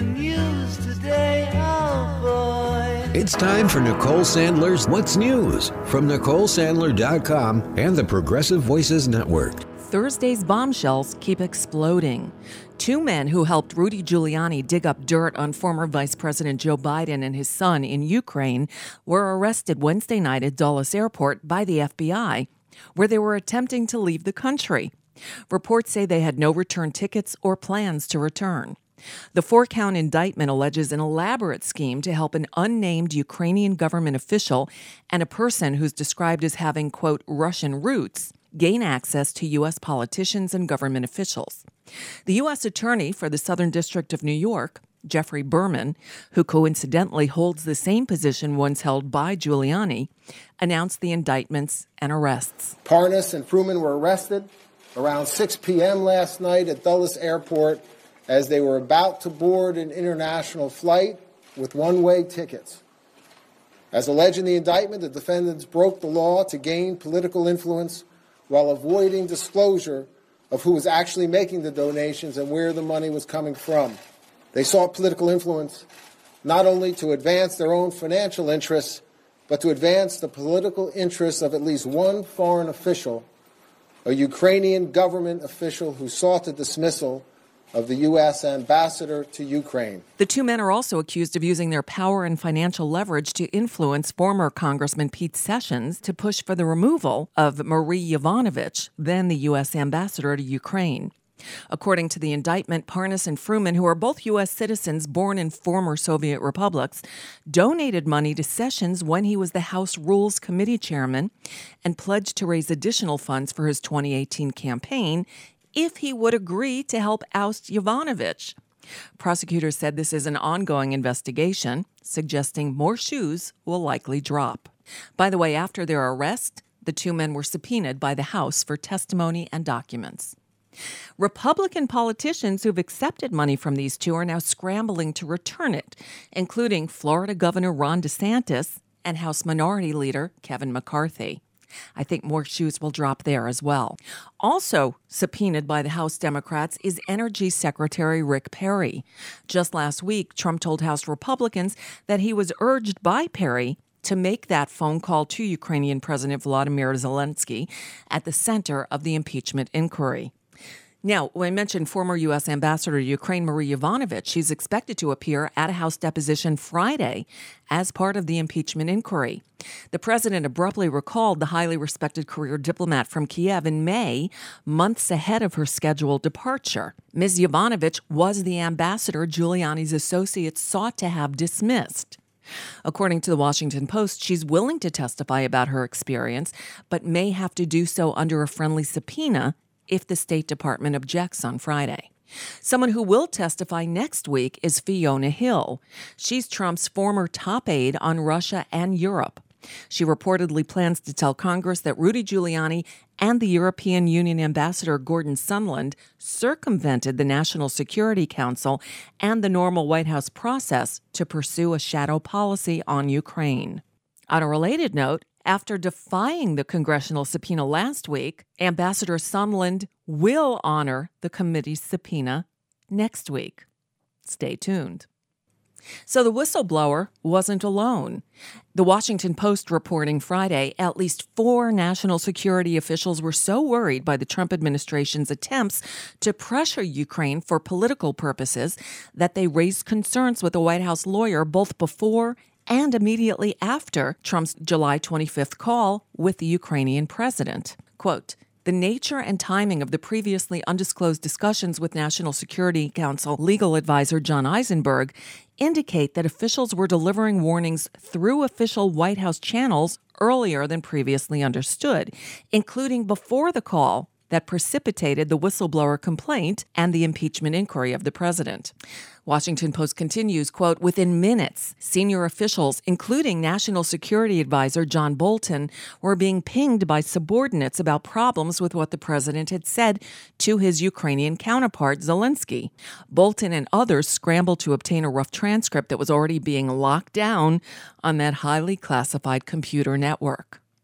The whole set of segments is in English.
the news today, oh boy. It's time for Nicole Sandler's What's News from NicoleSandler.com and the Progressive Voices Network. Thursday's bombshells keep exploding. Two men who helped Rudy Giuliani dig up dirt on former Vice President Joe Biden and his son in Ukraine were arrested Wednesday night at Dulles Airport by the FBI, where they were attempting to leave the country. Reports say they had no return tickets or plans to return. The four-count indictment alleges an elaborate scheme to help an unnamed Ukrainian government official and a person who's described as having, quote, Russian roots, gain access to U.S. politicians and government officials. The U.S. Attorney for the Southern District of New York, Jeffrey Berman, who coincidentally holds the same position once held by Giuliani, announced the indictments and arrests. Parnas and Fruman were arrested around 6 p.m. last night at Dulles Airport as they were about to board an international flight with one-way tickets. As alleged in the indictment, the defendants broke the law to gain political influence while avoiding disclosure of who was actually making the donations and where the money was coming from. They sought political influence not only to advance their own financial interests, but to advance the political interests of at least one foreign official, a Ukrainian government official who sought the dismissal of the U.S. ambassador to Ukraine. The two men are also accused of using their power and financial leverage to influence former Congressman Pete Sessions to push for the removal of Marie Yovanovitch, then the U.S. ambassador to Ukraine. According to the indictment, Parnas and Fruman, who are both U.S. citizens born in former Soviet republics, donated money to Sessions when he was the House Rules Committee chairman and pledged to raise additional funds for his 2018 campaign if he would agree to help oust Yovanovitch. Prosecutors said this is an ongoing investigation, suggesting more shoes will likely drop. By the way, after their arrest, the two men were subpoenaed by the House for testimony and documents. Republican politicians who've accepted money from these two are now scrambling to return it, including Florida Governor Ron DeSantis and House Minority Leader Kevin McCarthy. I think more shoes will drop there as well. Also subpoenaed by the House Democrats is Energy Secretary Rick Perry. Just last week, Trump told House Republicans that he was urged by Perry to make that phone call to Ukrainian President Volodymyr Zelensky at the center of the impeachment inquiry. Now, when I mentioned former U.S. Ambassador to Ukraine, Marie Yovanovitch, she's expected to appear at a House deposition Friday as part of the impeachment inquiry. The president abruptly recalled the highly respected career diplomat from Kiev in May, months ahead of her scheduled departure. Ms. Yovanovitch was the ambassador Giuliani's associates sought to have dismissed. According to the Washington Post, she's willing to testify about her experience, but may have to do so under a friendly subpoena if the State Department objects on Friday. Someone who will testify next week is Fiona Hill. She's Trump's former top aide on Russia and Europe. She reportedly plans to tell Congress that Rudy Giuliani and the European Union Ambassador Gordon Sondland circumvented the National Security Council and the normal White House process to pursue a shadow policy on Ukraine. On a related note, after defying the congressional subpoena last week, Ambassador Sondland will honor the committee's subpoena next week. Stay tuned. So the whistleblower wasn't alone. The Washington Post reporting Friday, at least 4 national security officials were so worried by the Trump administration's attempts to pressure Ukraine for political purposes that they raised concerns with a White House lawyer both before and immediately after Trump's July 25th call with the Ukrainian president. Quote, the nature and timing of the previously undisclosed discussions with National Security Council legal advisor John Eisenberg indicate that officials were delivering warnings through official White House channels earlier than previously understood, including before the call that precipitated the whistleblower complaint and the impeachment inquiry of the president. Washington Post continues, quote, within minutes, senior officials, including National Security Advisor John Bolton, were being pinged by subordinates about problems with what the president had said to his Ukrainian counterpart, Zelensky. Bolton and others scrambled to obtain a rough transcript that was already being locked down on that highly classified computer network.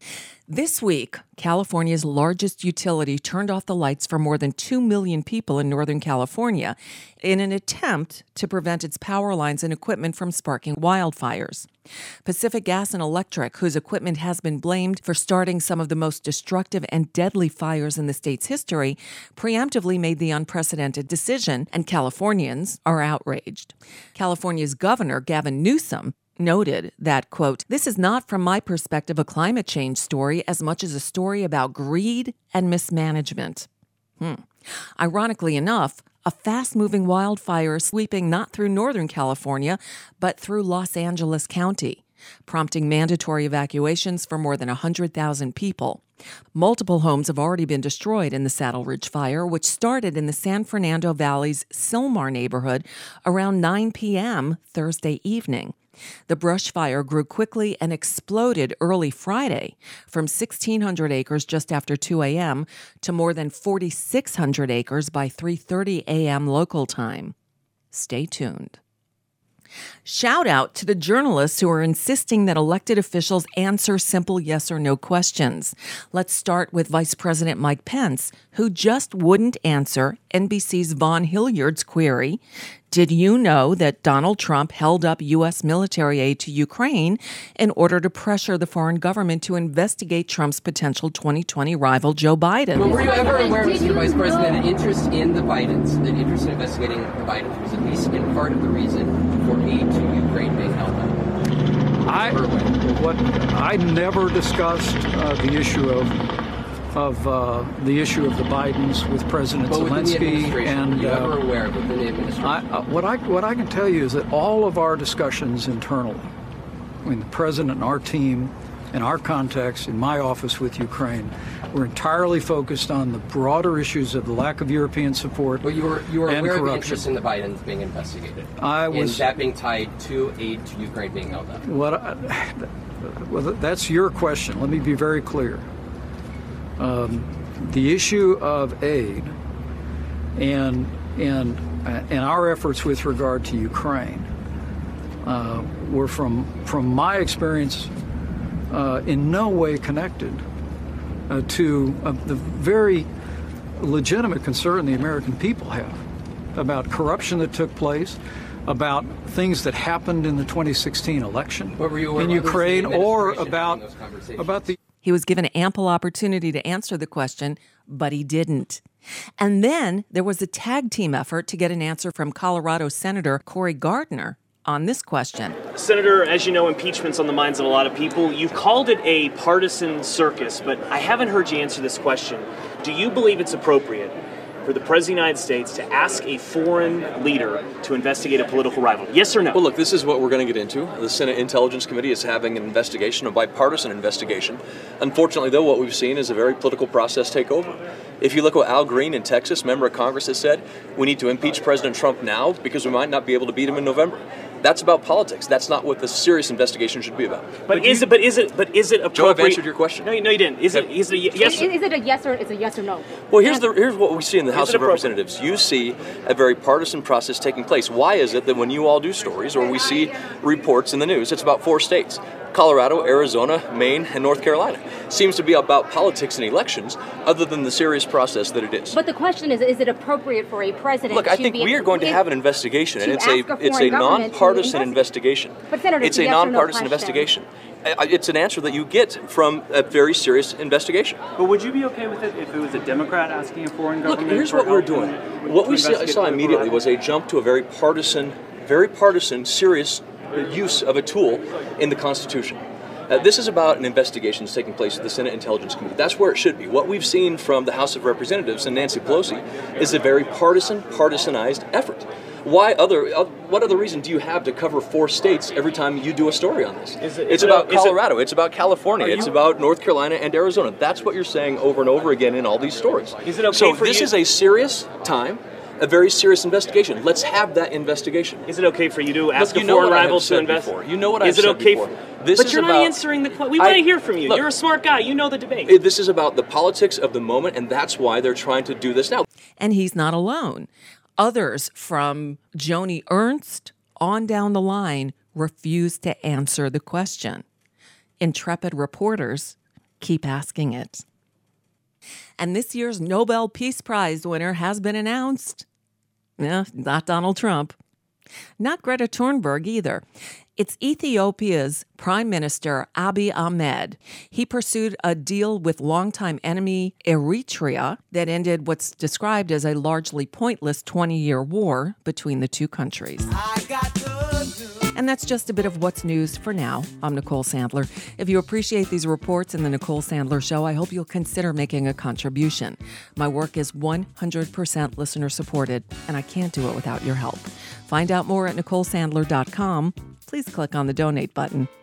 This week, California's largest utility turned off the lights for more than 2 million people in Northern California in an attempt to prevent its power lines and equipment from sparking wildfires. Pacific Gas and Electric, whose equipment has been blamed for starting some of the most destructive and deadly fires in the state's history, preemptively made the unprecedented decision, and Californians are outraged. California's Governor, Gavin Newsom, noted that, quote, "This is not, from my perspective, a climate change story as much as a story about greed and mismanagement." Ironically enough, a fast-moving wildfire sweeping not through Northern California, but through Los Angeles County, prompting mandatory evacuations for more than 100,000 people. Multiple homes have already been destroyed in the Saddle Ridge fire, which started in the San Fernando Valley's Sylmar neighborhood around 9 p.m. Thursday evening. The brush fire grew quickly and exploded early Friday from 1,600 acres just after 2 a.m. to more than 4,600 acres by 3:30 a.m. local time. Stay tuned. Shout out to the journalists who are insisting that elected officials answer simple yes or no questions. Let's start with Vice President Mike Pence, who just wouldn't answer NBC's Vaughn Hilliard's query. Did you know that Donald Trump held up U.S. military aid to Ukraine in order to pressure the foreign government to investigate Trump's potential 2020 rival Joe Biden? Well, were you ever aware, Mr. Vice President, that interest in the Bidens, that interest in investigating the Bidens was at least in part of the reason for aid to Ukraine being held up? I never discussed the issue of the Bidens with President Zelensky, and were you ever aware of within the administration? what I can tell you is that all of our discussions internally, the president and our team, in our context, in my office with Ukraine, were entirely focused on the broader issues of the lack of European support. Well, you were aware corruption. of the interest in the Bidens being investigated, and that being tied to aid to Ukraine being held up. Well, that's your question. Let me be very clear. The issue of aid and our efforts with regard to Ukraine were, from my experience, in no way connected to the very legitimate concern the American people have about corruption that took place, about things that happened in the 2016 election in Ukraine, or about the... He was given ample opportunity to answer the question, but he didn't. And then there was a tag team effort to get an answer from Colorado Senator Cory Gardner on this question. Senator, as you know, impeachment's on the minds of a lot of people. You've called it a partisan circus, but I haven't heard you answer this question. Do you believe it's appropriate for the President of the United States to ask a foreign leader to investigate a political rival? Yes or no? Well, look, this is what we're going to get into. The Senate Intelligence Committee is having an investigation, a bipartisan investigation. Unfortunately, though, what we've seen is a very political process take over. If you look at what Al Green in Texas, member of Congress, has said, we need to impeach President Trump now because we might not be able to beat him in November. That's about politics. That's not what the serious investigation should be about. But is it appropriate? Joe, I've answered your question. No, you didn't. Is it a yes? Is it a yes or no? Well, here's what we see in the House of Representatives. You see a very partisan process taking place. Why is it that when you all do stories or we see reports in the news, it's about 4 states? Colorado, Arizona, Maine, and North Carolina. Seems to be about politics and elections, other than the serious process that it is. But the question is it appropriate for a president? Look, I think we are going to have an investigation, and it's a nonpartisan investigation. But Senator, it's a nonpartisan investigation. It's an answer that you get from a very serious investigation. But would you be okay with it if it was a Democrat asking a foreign government? Look, here's what we're doing. What we saw immediately was a jump to a very partisan, serious use of a tool in the Constitution. This is about an investigation that's taking place at the Senate Intelligence Committee. That's where it should be. What we've seen from the House of Representatives and Nancy Pelosi is a very partisanized effort. What other reason do you have to cover 4 states every time you do a story on this? It's about Colorado, it's about California, it's about North Carolina and Arizona. That's what you're saying over and over again in all these stories. Is it okay so for this you? is a serious time, a very serious investigation. Let's have that investigation. Is it okay for you to ask Look, a foreign rival to investigate? You know what I've said before. Is it okay? But you're not answering the question. We want to hear from you. Look, you're a smart guy. You know the debate. This is about the politics of the moment, and that's why they're trying to do this now. And he's not alone. Others, from Joni Ernst on down the line, refused to answer the question. Intrepid reporters Keep asking it. And this year's Nobel Peace Prize winner has been announced. Not Donald Trump. Not Greta Thunberg either. It's Ethiopia's Prime Minister Abiy Ahmed. He pursued a deal with longtime enemy Eritrea that ended what's described as a largely pointless 20-year war between the two countries. And that's just a bit of what's news for now. I'm Nicole Sandler. If you appreciate these reports in the Nicole Sandler Show, I hope you'll consider making a contribution. My work is 100% listener supported, and I can't do it without your help. Find out more at NicoleSandler.com. Please click on the donate button.